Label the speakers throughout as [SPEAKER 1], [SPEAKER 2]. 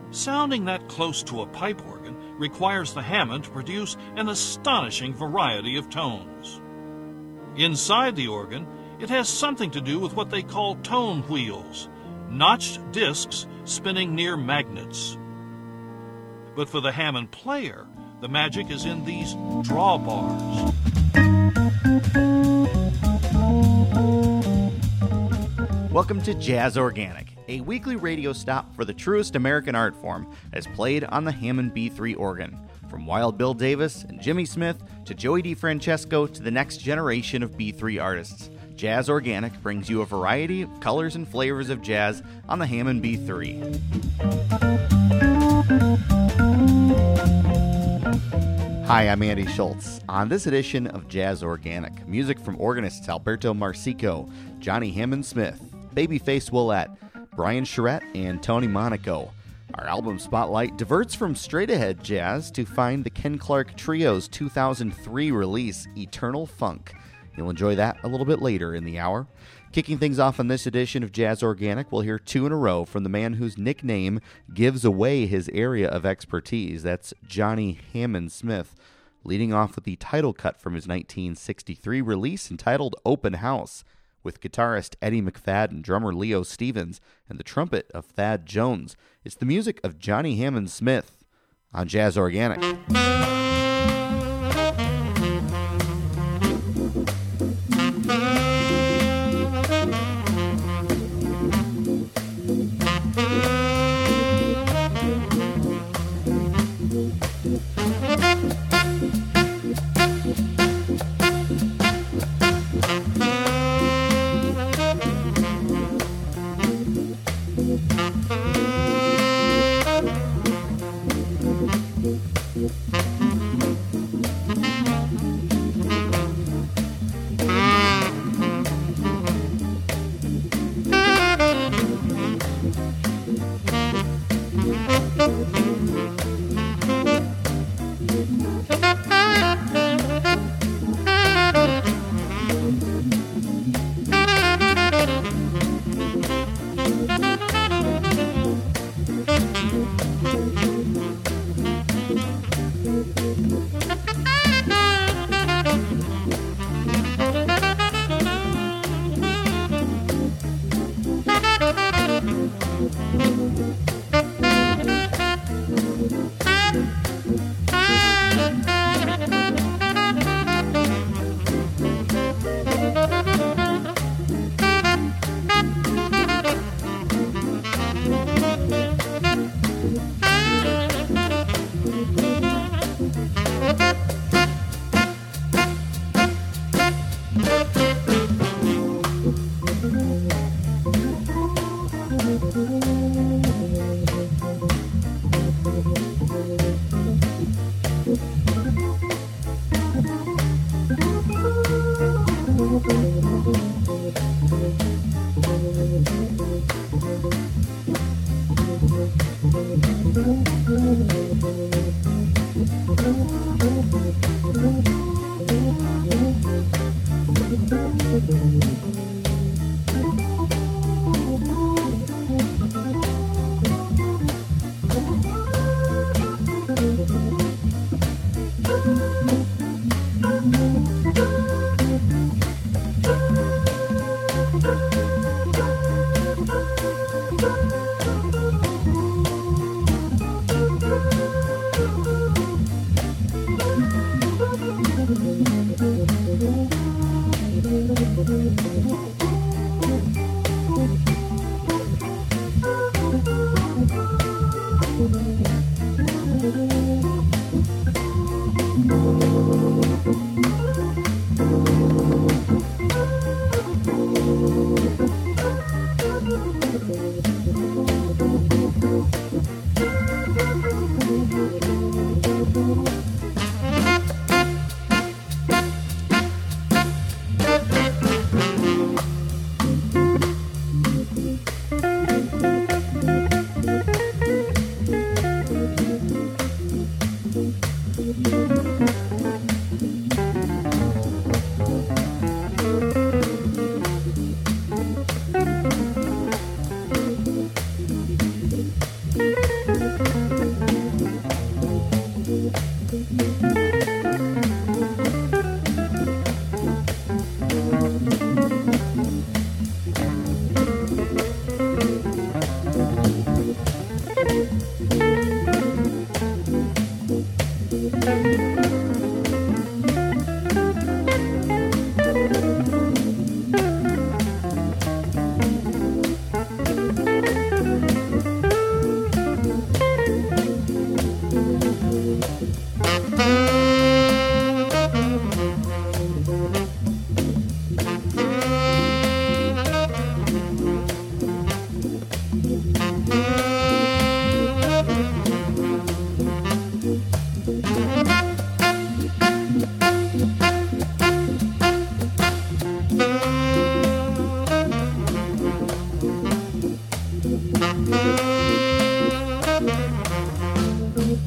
[SPEAKER 1] Sounding that close to a pipe organ requires the Hammond to produce an astonishing variety of tones. Inside the organ, it has something to do with what they call tone wheels, notched discs spinning near magnets. But for the Hammond player, the magic is in these drawbars.
[SPEAKER 2] Welcome to Jazz Organic, a weekly radio stop for the truest American art form as played on the Hammond B3 organ. From Wild Bill Davis and Jimmy Smith to Joey DeFrancesco to the next generation of B3 artists, Jazz Organic brings you a variety of colors and flavors of jazz on the Hammond B3. Hi, I'm Andy Schultz. On this edition of Jazz Organic, music from organists Alberto Marsico, Johnny Hammond Smith, Babyface Willette, Brian Charette, and Tony Monaco. Our album spotlight diverts from straight-ahead jazz to find the Ken Clark Trio's 2003 release, Eternal Funk. You'll enjoy that a little bit later in the hour. Kicking things off on this edition of Jazz Organic, we'll hear two in a row from the man whose nickname gives away his area of expertise. That's Johnny Hammond Smith, leading off with the title cut from his 1963 release entitled Open House, with guitarist Eddie McFadden, drummer Leo Stevens, and the trumpet of Thad Jones. It's the music of Johnny Hammond Smith on Jazz Organic.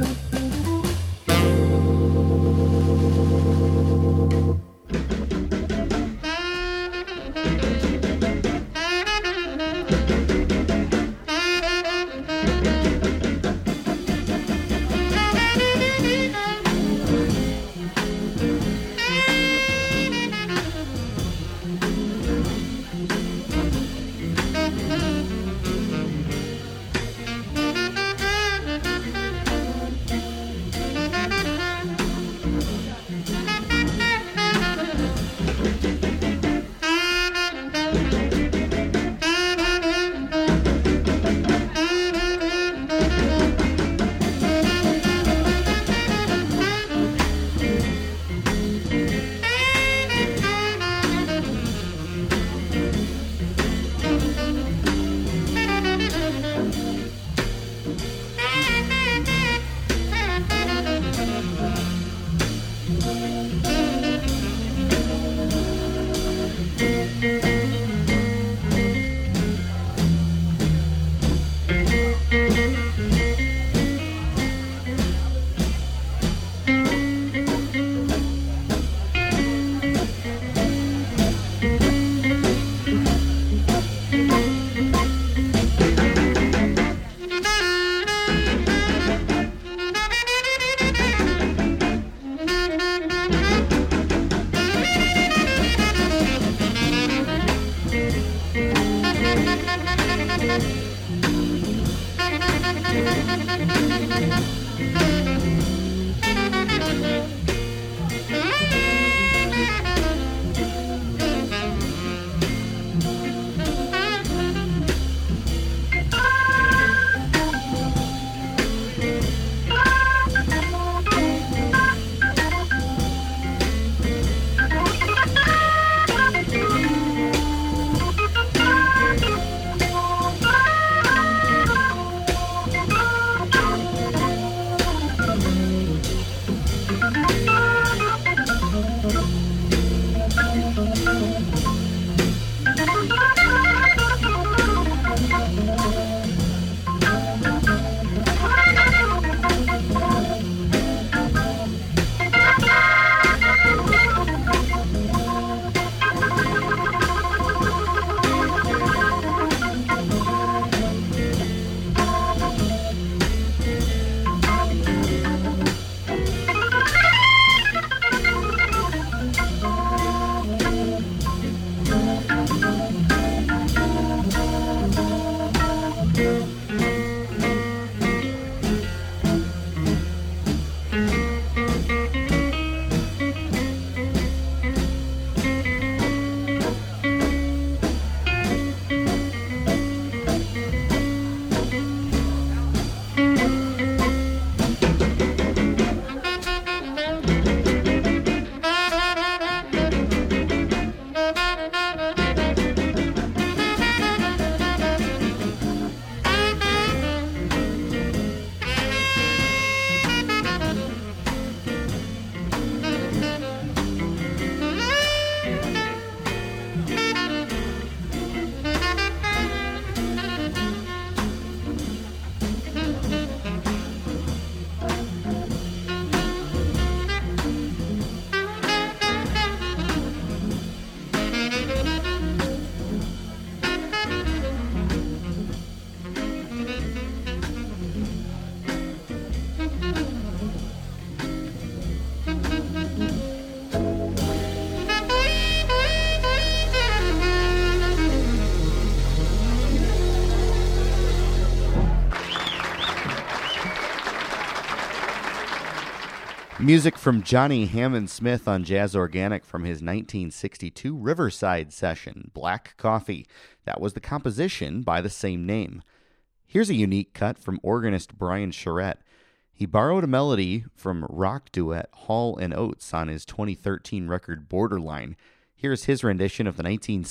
[SPEAKER 2] Music from Johnny Hammond Smith on Jazz Organic from his 1962 Riverside session, Black Coffee. That was the composition by the same name. Here's a unique cut from organist Brian Charette. He borrowed a melody from rock duet Hall & Oates on his 2013 record Borderline. Here's his rendition of the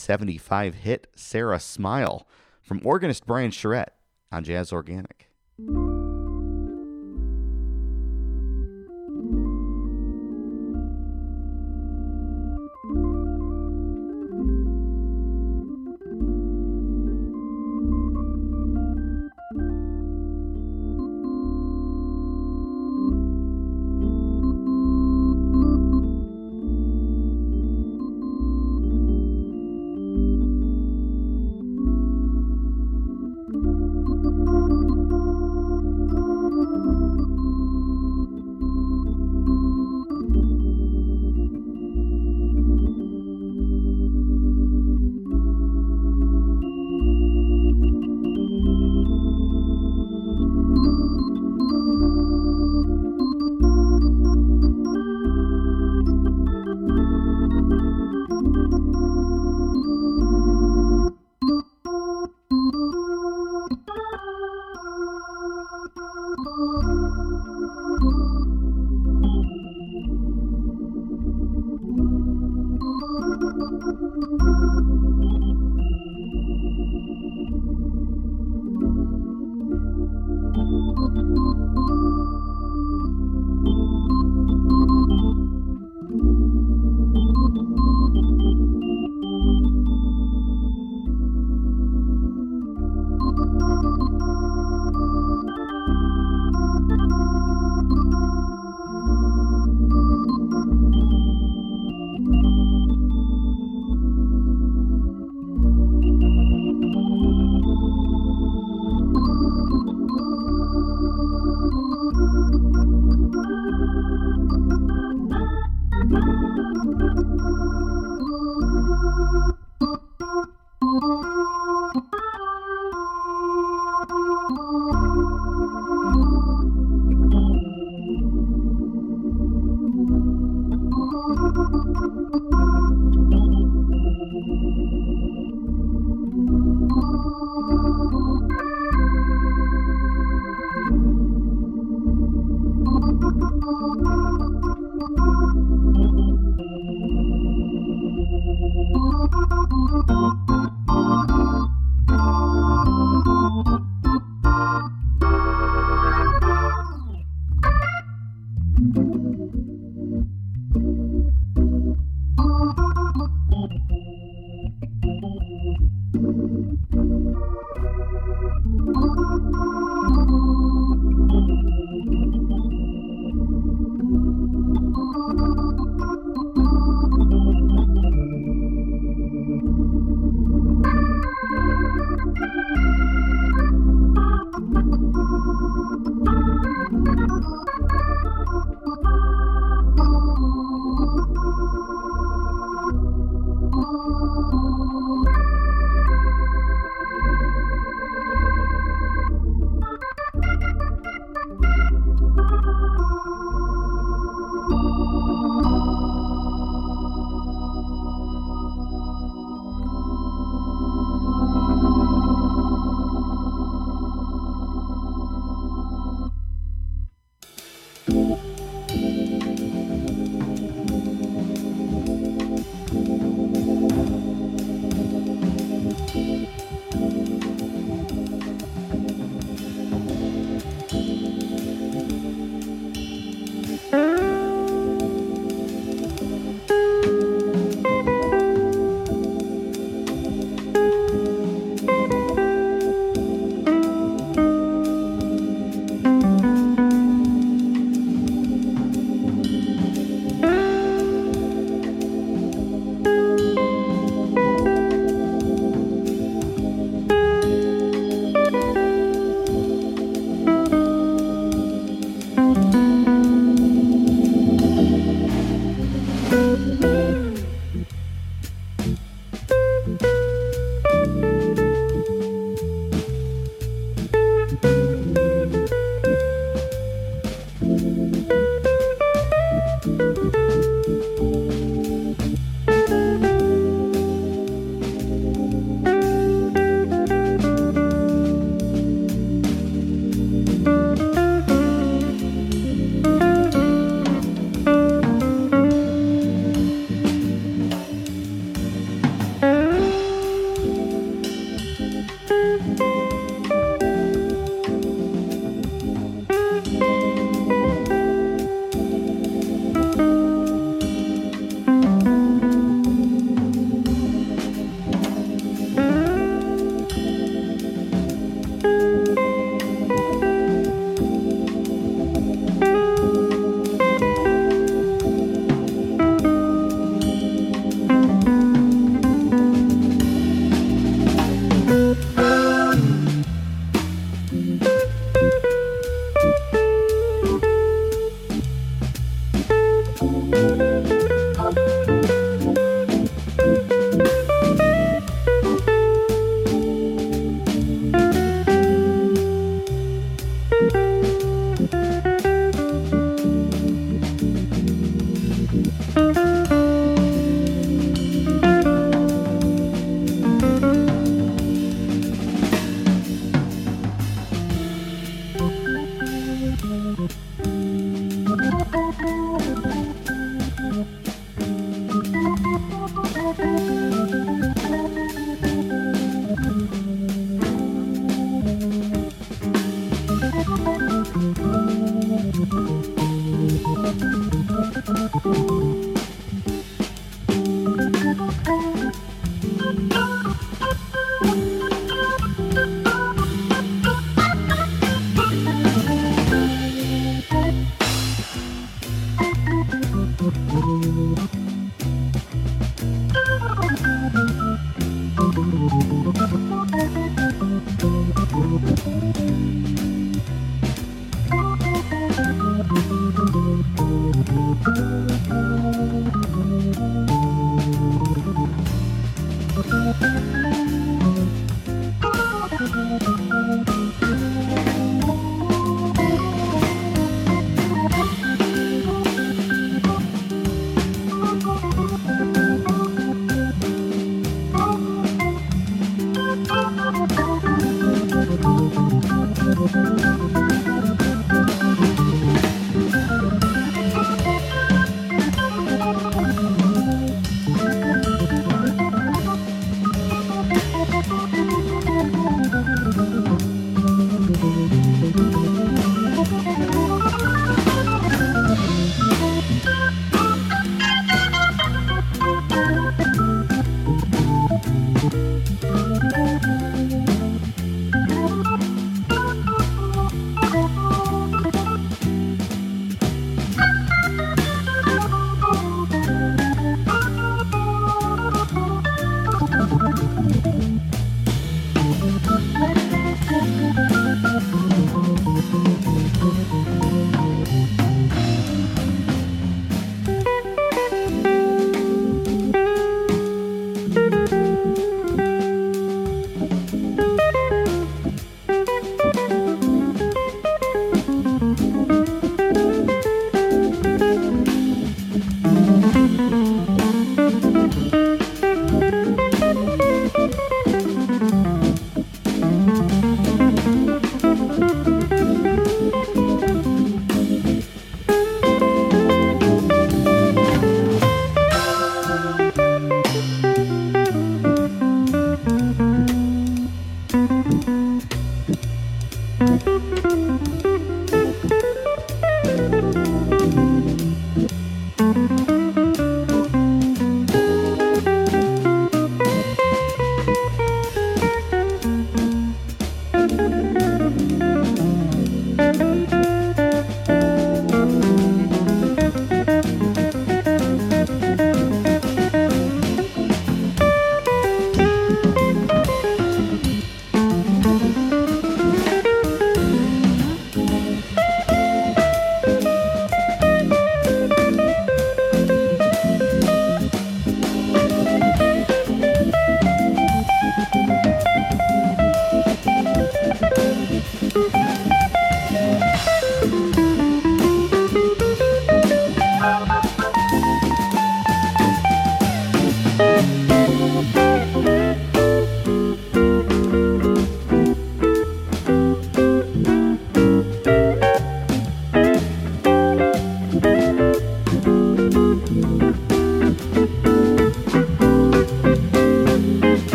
[SPEAKER 2] 1975 hit Sarah Smile from organist Brian Charette on Jazz Organic.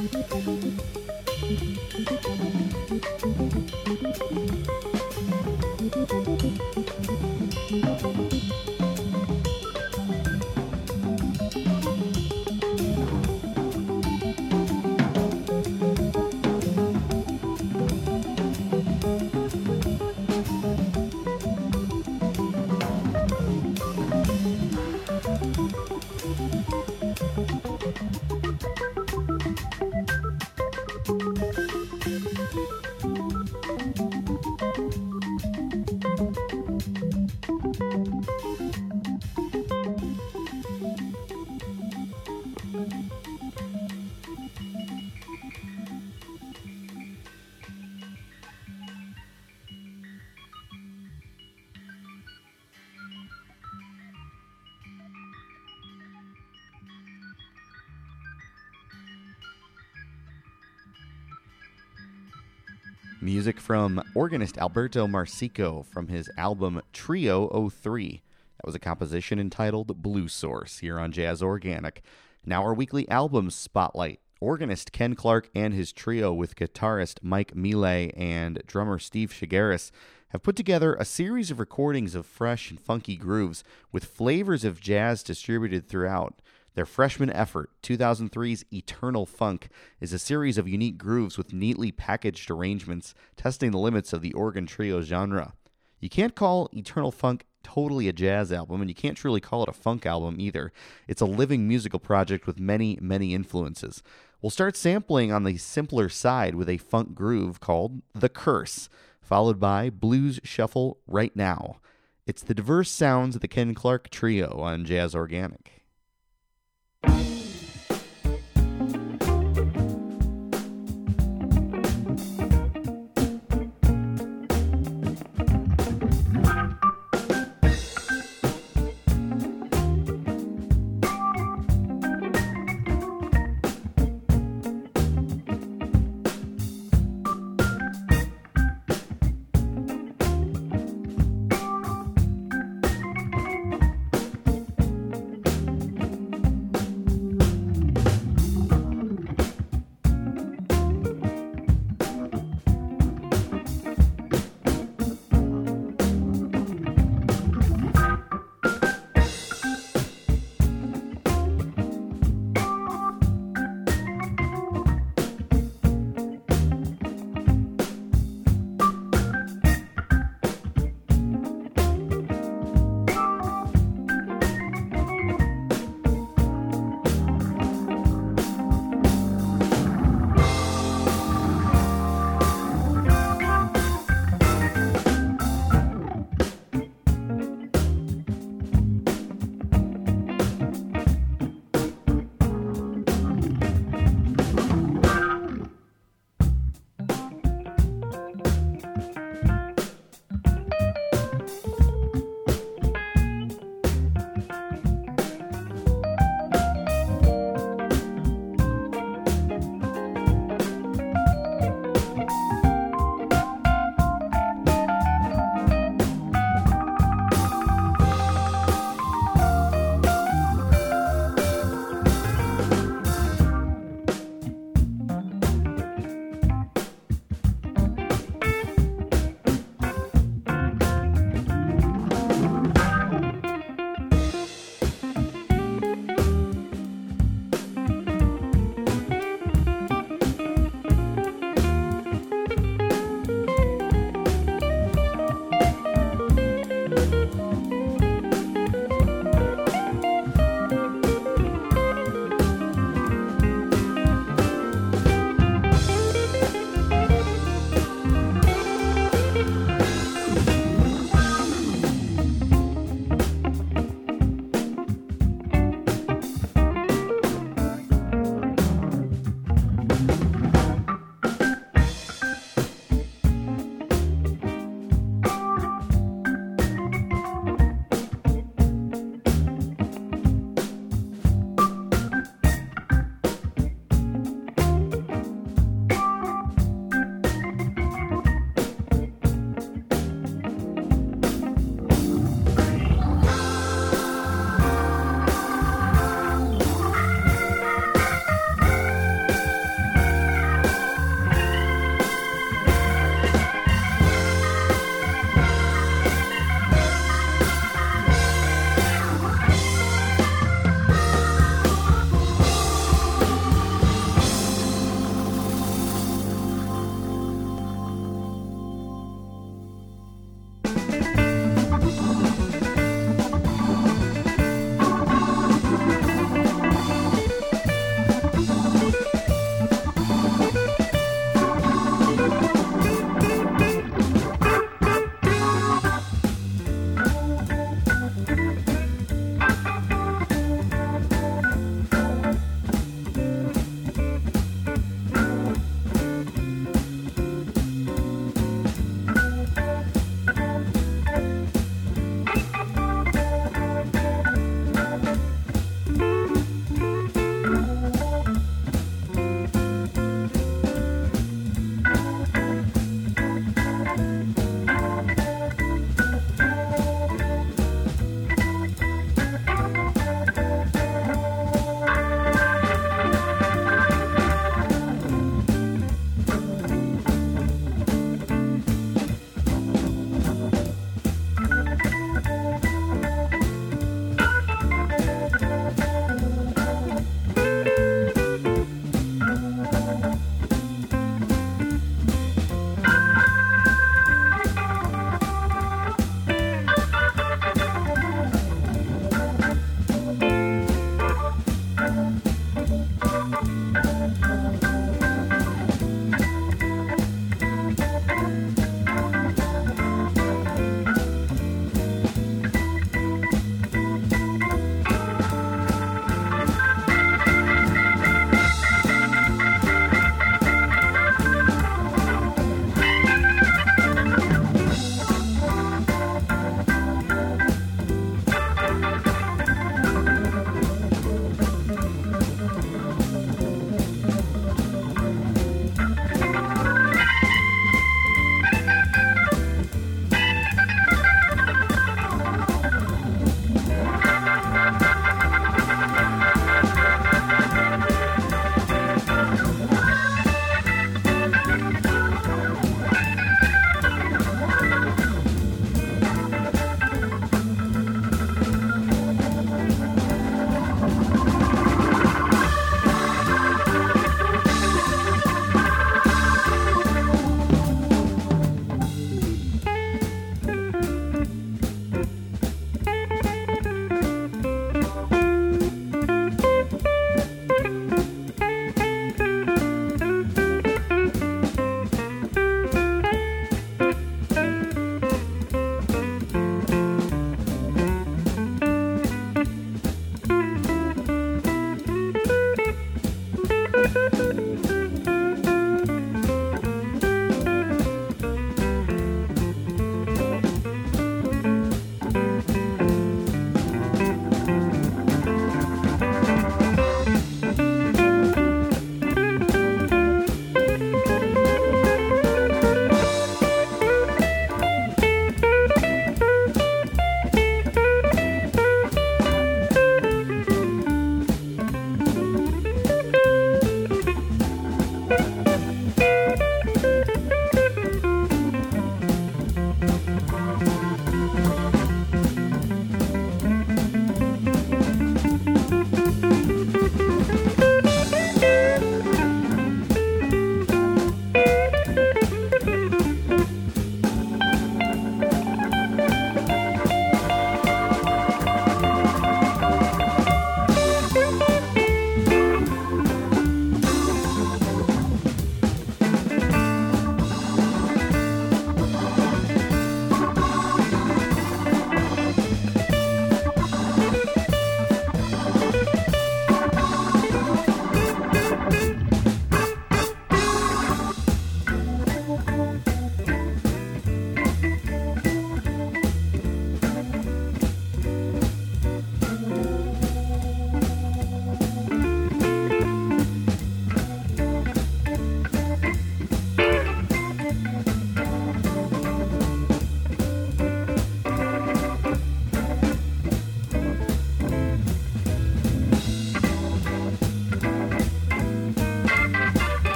[SPEAKER 2] Music from organist Alberto Marsico from his album Trio 03. That was a composition entitled Blue Source here on Jazz Organic. Now our weekly albums spotlight. Organist Ken Clark and his trio with guitarist Mike Millet and drummer Steve Shigaris have put together a series of recordings of fresh and funky grooves with flavors of jazz distributed throughout. Their freshman effort, 2003's Eternal Funk, is a series of unique grooves with neatly packaged arrangements, testing the limits of the organ trio genre. You can't call Eternal Funk totally a jazz album, and you can't truly call it a funk album either. It's a living musical project with many, many influences. We'll start sampling on the simpler side with a funk groove called The Curse, followed by Blues Shuffle Right Now. It's the diverse sounds of the Ken Clark Trio on Jazz Organic.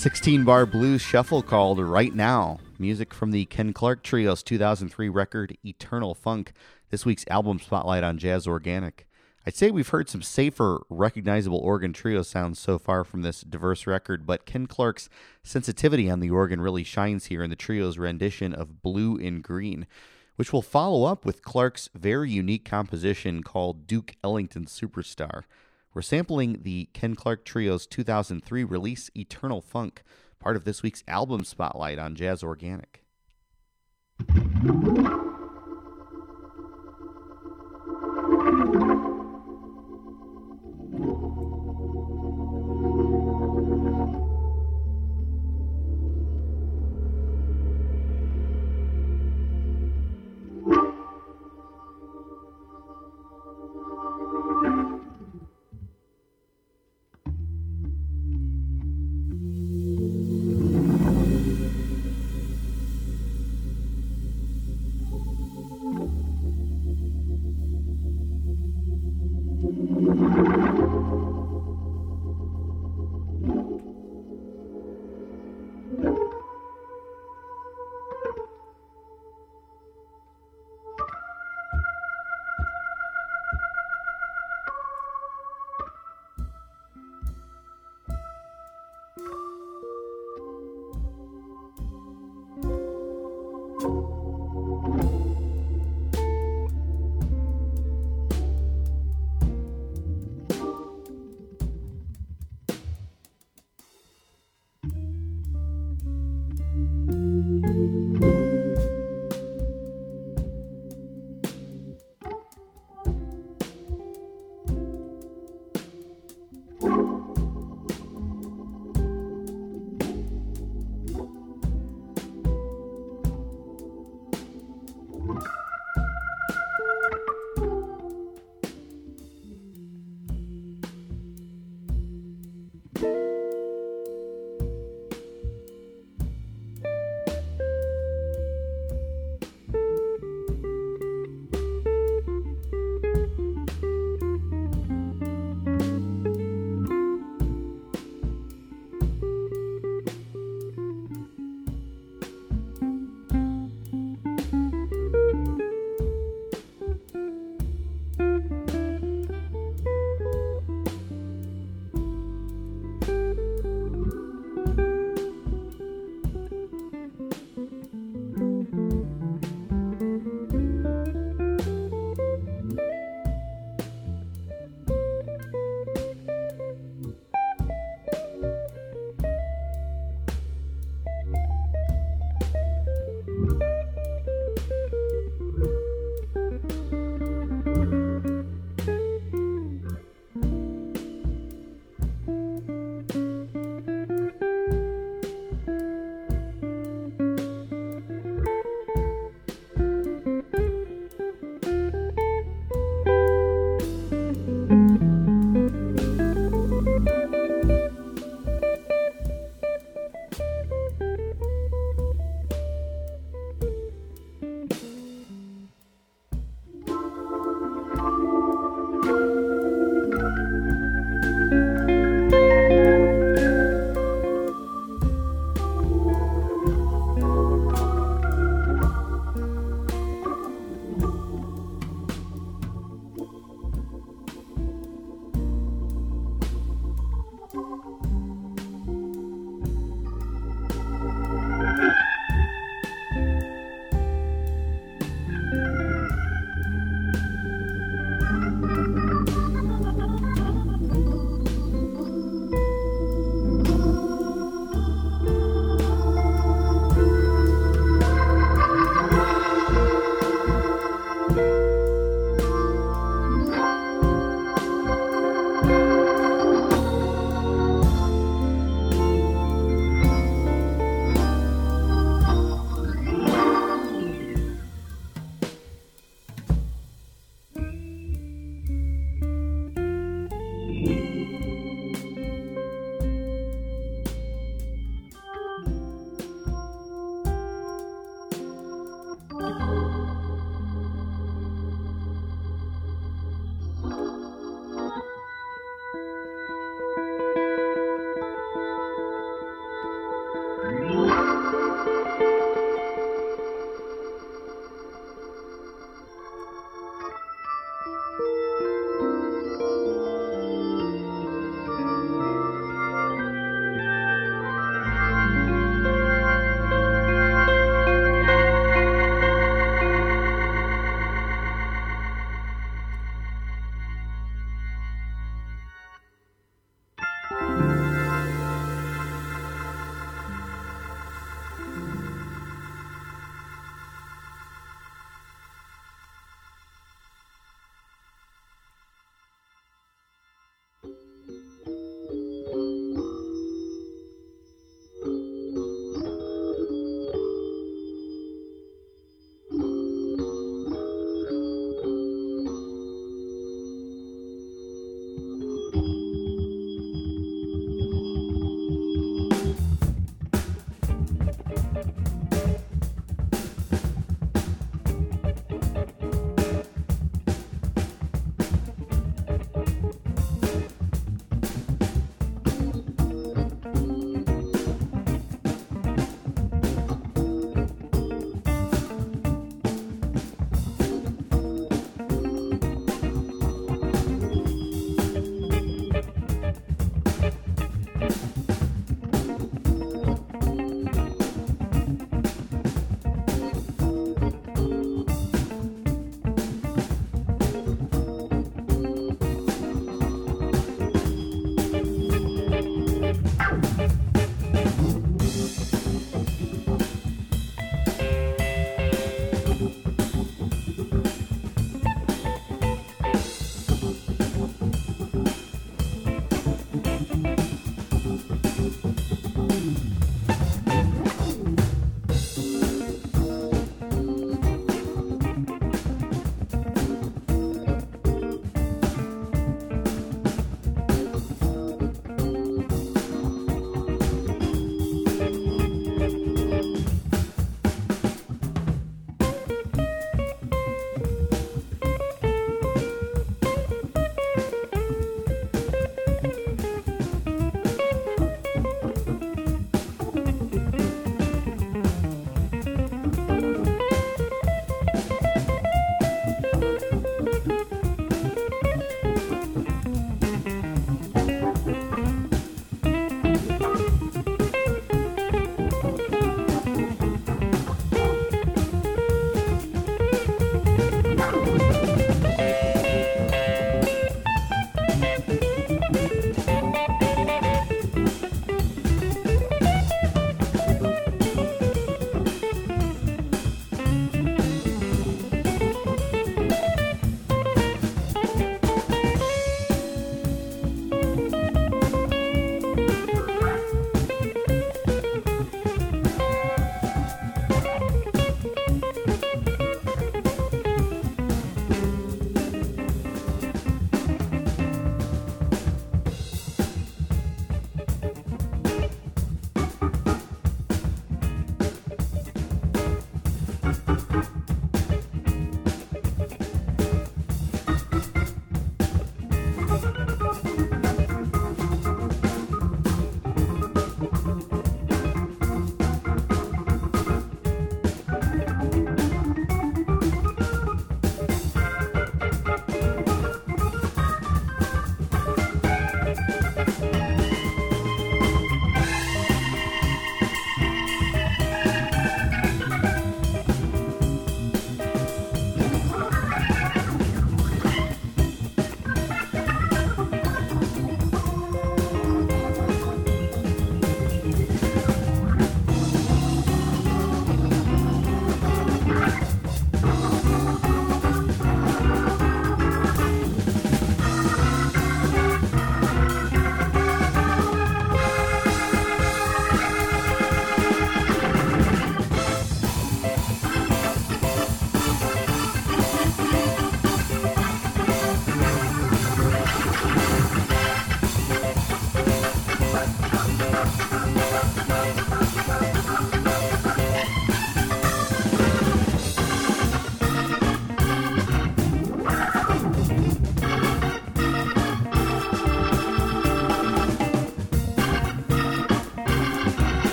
[SPEAKER 2] 16-bar blues shuffle called Right Now. Music from the Ken Clark Trio's 2003 record, Eternal Funk. This week's album spotlight on Jazz Organic. I'd say we've heard some safer, recognizable organ trio sounds so far from this diverse record, but Ken Clark's sensitivity on the organ really shines here in the trio's rendition of Blue in Green, which will follow up with Clark's very unique composition called Duke Ellington Superstar. We're sampling the Ken Clark Trio's 2003 release, Eternal Funk, part of this week's album spotlight on Jazz Organic.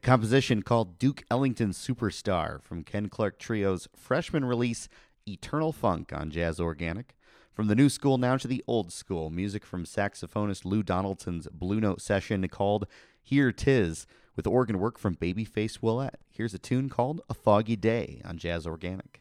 [SPEAKER 2] composition called Duke Ellington Superstar from Ken Clark Trio's freshman release Eternal Funk on Jazz Organic. From the new school now to the old school, music from saxophonist Lou Donaldson's Blue Note session called Here 'Tis, with organ work from Babyface Willette. Here's a tune called A Foggy Day on Jazz Organic.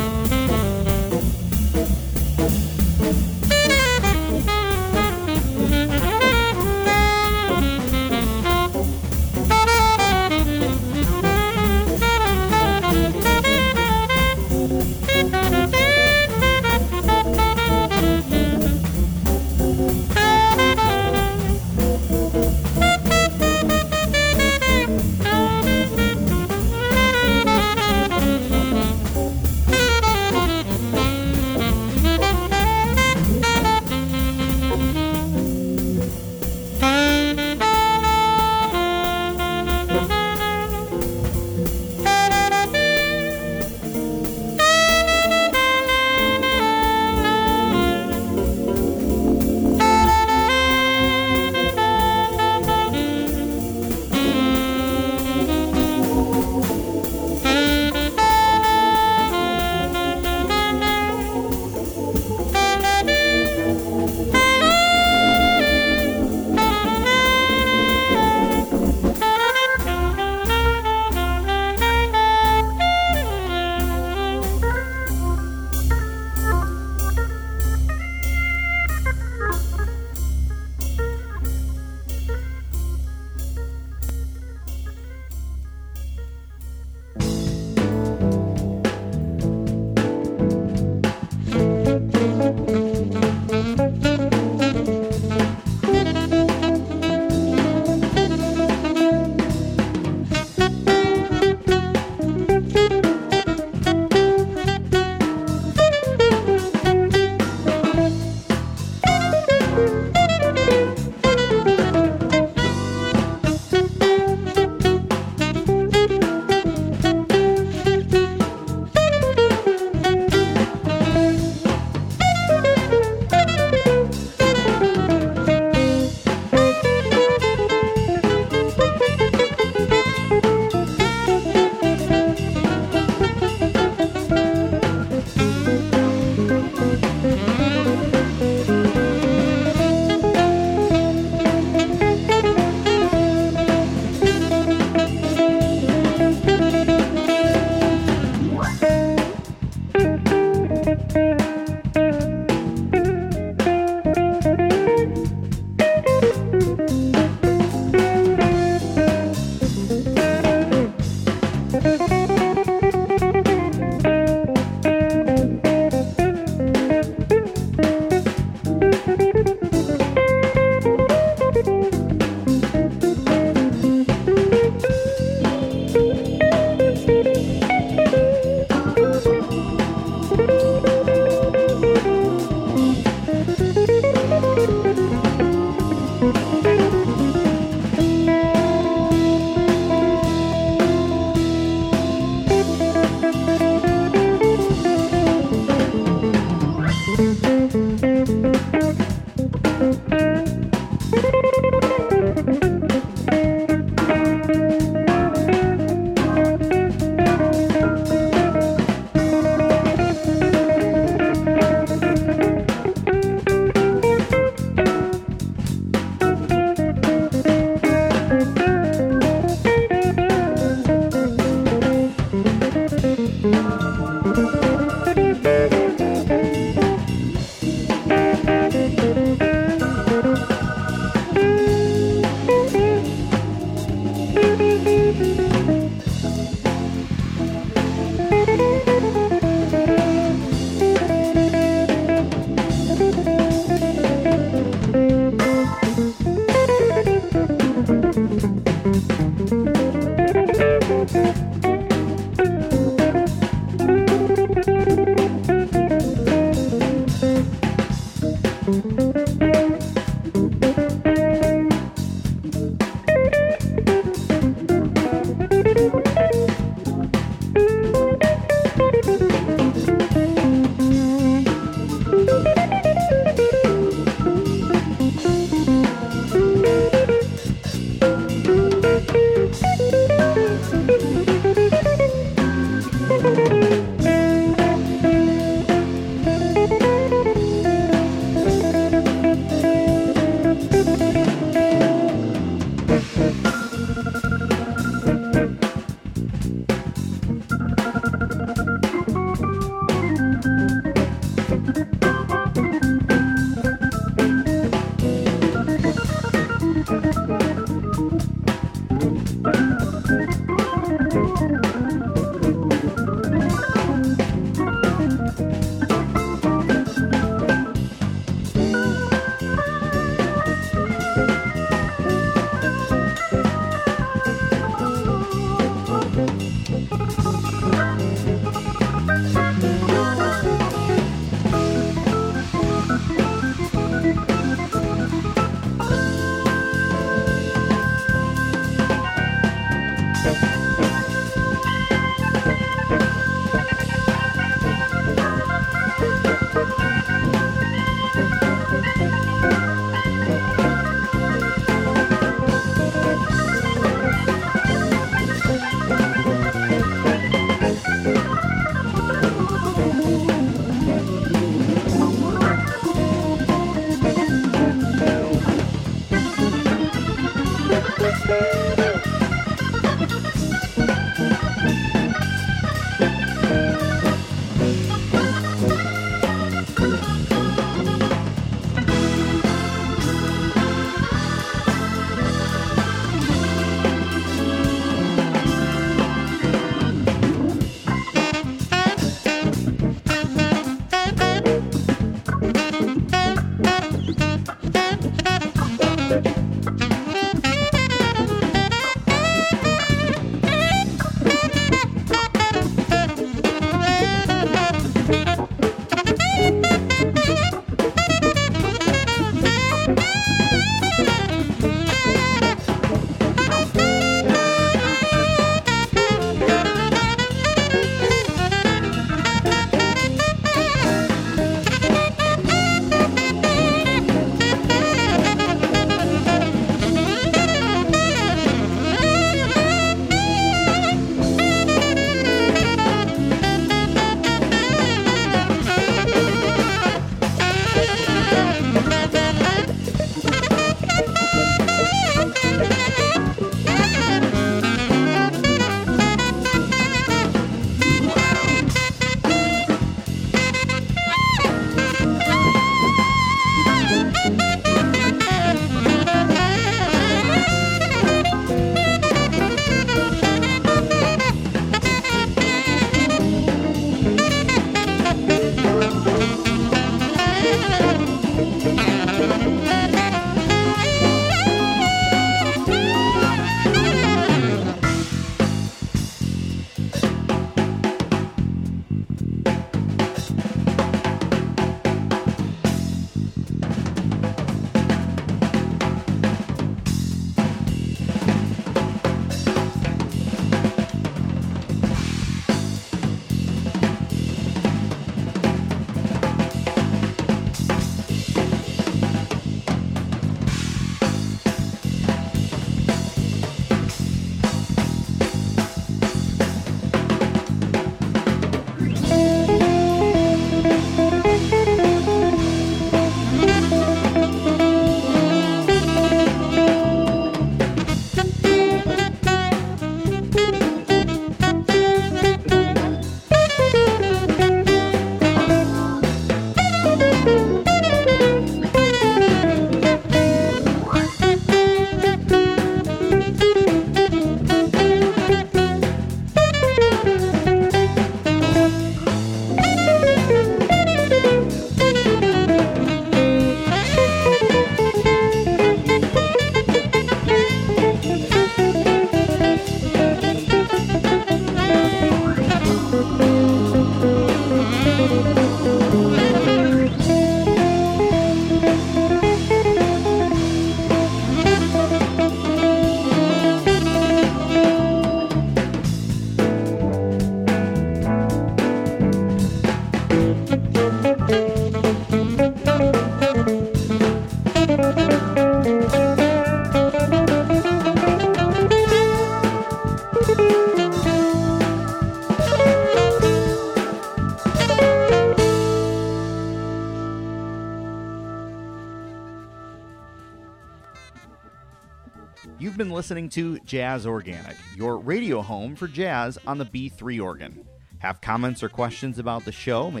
[SPEAKER 2] You've been listening to Jazz Organic, your radio home for jazz on the B3 organ. Have comments or questions about the show, maybe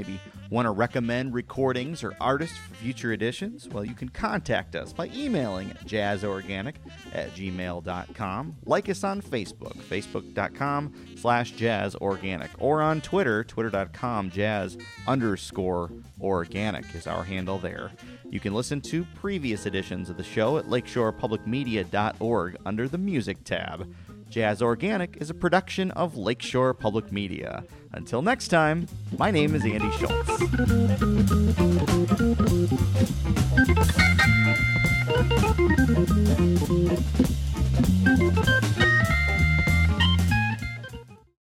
[SPEAKER 2] Want to recommend recordings or artists for future editions? Well, you can contact us by emailing jazzorganic@gmail.com. Like us on Facebook, facebook.com/jazzorganic, or on Twitter, twitter.com jazz_organic is our handle there. You can listen to previous editions of the show at lakeshorepublicmedia.org under the Music tab. Jazz Organic is a production of Lakeshore Public Media. Until next time, my name is Andy Schultz.